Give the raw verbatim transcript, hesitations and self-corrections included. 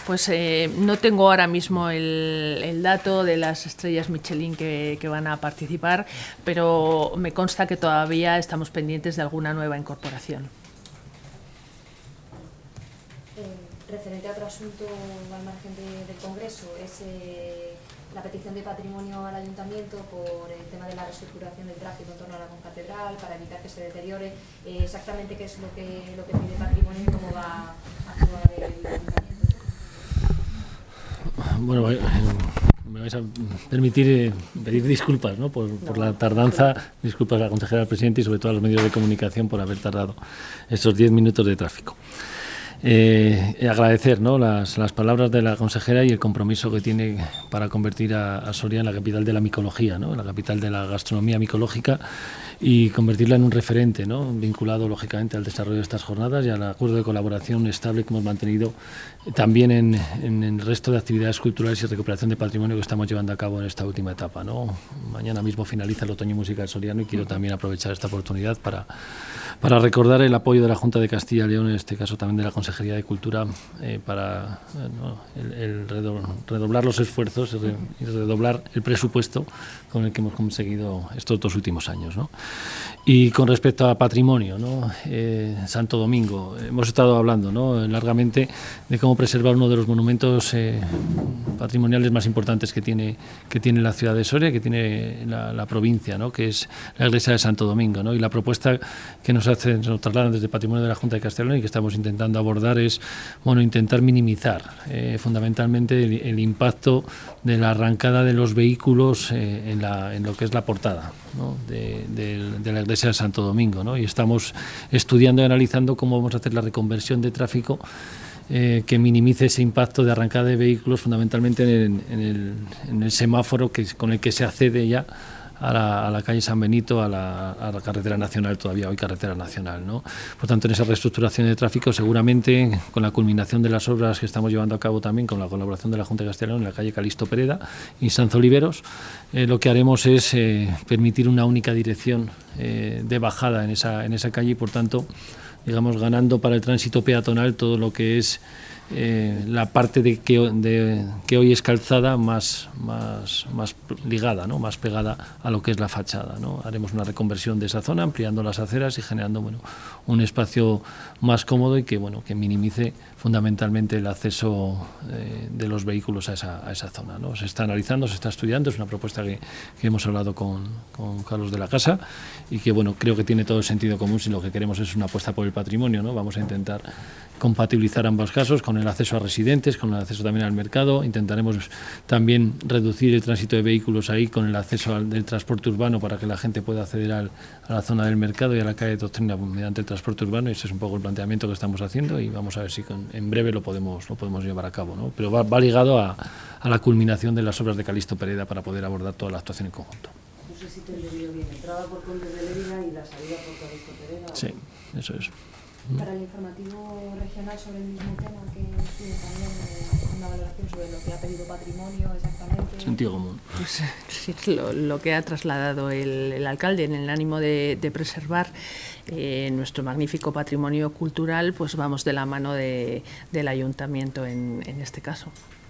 Pues eh, no tengo ahora mismo el, el dato de las estrellas Michelin que, que van a participar, pero me consta que todavía estamos pendientes de alguna nueva incorporación. Eh, referente a otro asunto al margen de, del Congreso, es eh, la petición de patrimonio al Ayuntamiento por el tema de la reestructuración del tráfico en torno a la concatedral para evitar que se deteriore. Eh, exactamente qué es lo que, lo que pide patrimonio y cómo va a actuar el Ayuntamiento. Bueno, me vais a permitir eh, pedir disculpas, ¿no? por, por la tardanza, disculpas a la consejera, al presidente y sobre todo a los medios de comunicación por haber tardado estos diez minutos de tráfico. Eh, agradecer, ¿no? las, las palabras de la consejera y el compromiso que tiene para convertir a, a Soria en la capital de la micología, ¿no? La capital de la gastronomía micológica y convertirla en un referente, ¿no? Vinculado lógicamente al desarrollo de estas jornadas y al acuerdo de colaboración estable que hemos mantenido también en, en, en el resto de actividades culturales y recuperación de patrimonio que estamos llevando a cabo en esta última etapa, ¿no? Mañana mismo finaliza el otoño musical soriano y quiero también aprovechar esta oportunidad para, para recordar el apoyo de la Junta de Castilla y León, en este caso también de la Consejería de Cultura, eh, para eh, ¿no? el, el redoblar los esfuerzos y redoblar el presupuesto con el que hemos conseguido estos dos últimos años, ¿no? Y con respecto a patrimonio, ¿no? eh, Santo Domingo, hemos estado hablando, ¿no? largamente de cómo preservar uno de los monumentos eh, patrimoniales más importantes que tiene, que tiene la ciudad de Soria, que tiene la, la provincia, ¿no? Que es la iglesia de Santo Domingo, ¿no? Y la propuesta que nos hacen, nos trasladan desde Patrimonio de la Junta de Castilla y León y que estamos intentando abordar es, bueno, intentar minimizar eh, fundamentalmente el, el impacto de la arrancada de los vehículos eh, en, la, en lo que es la portada, ¿no? de, de, de la iglesia de Santo Domingo, ¿no? Y estamos estudiando y analizando cómo vamos a hacer la reconversión de tráfico eh, que minimice ese impacto de arrancada de vehículos fundamentalmente en, en, el, en el semáforo que, con el que se accede ya a la, a la calle San Benito, a la, a la carretera nacional, todavía hoy carretera nacional, ¿no? Por tanto, en esa reestructuración de tráfico, seguramente con la culminación de las obras que estamos llevando a cabo también con la colaboración de la Junta de Castilla y León en la calle Calixto Pereda y Sanz Oliveros, eh, lo que haremos es eh, permitir una única dirección eh, de bajada en esa, en esa calle y, por tanto, digamos, ganando para el tránsito peatonal todo lo que es Eh, la parte de que, de, que hoy es calzada más, más, más ligada, ¿no? Más pegada a lo que es la fachada, ¿no? Haremos una reconversión de esa zona, ampliando las aceras y generando, bueno, un espacio más cómodo y que, bueno, que minimice fundamentalmente el acceso eh, de los vehículos a esa, a esa zona, ¿no? Se está analizando, se está estudiando, es una propuesta que, que hemos hablado con, con Carlos de la Casa y que, bueno, creo que tiene todo el sentido común si lo que queremos es una apuesta por el patrimonio, ¿no? Vamos a intentar compatibilizar ambos casos con el acceso a residentes, con el acceso también al mercado. Intentaremos también reducir el tránsito de vehículos ahí con el acceso al del transporte urbano para que la gente pueda acceder al, a la zona del mercado y a la calle Doctrina mediante el transporte urbano. Y ese es un poco el planteamiento que estamos haciendo y vamos a ver si con, en breve lo podemos, lo podemos llevar a cabo, ¿no? Pero va, va ligado a, a la culminación de las obras de Calixto Pereda para poder abordar toda la actuación en conjunto. No sé si te he entendido bien, entrada por Condes de Lérida y la salida por Calixto Pereda. Sí, eso es. Para el informativo regional sobre el mismo tema, que tiene también eh, una valoración sobre lo que ha pedido patrimonio exactamente. Sentido común. Pues sí, lo, lo que ha trasladado el, el alcalde en el ánimo de, de preservar eh, nuestro magnífico patrimonio cultural, pues vamos de la mano de, del ayuntamiento en, en este caso.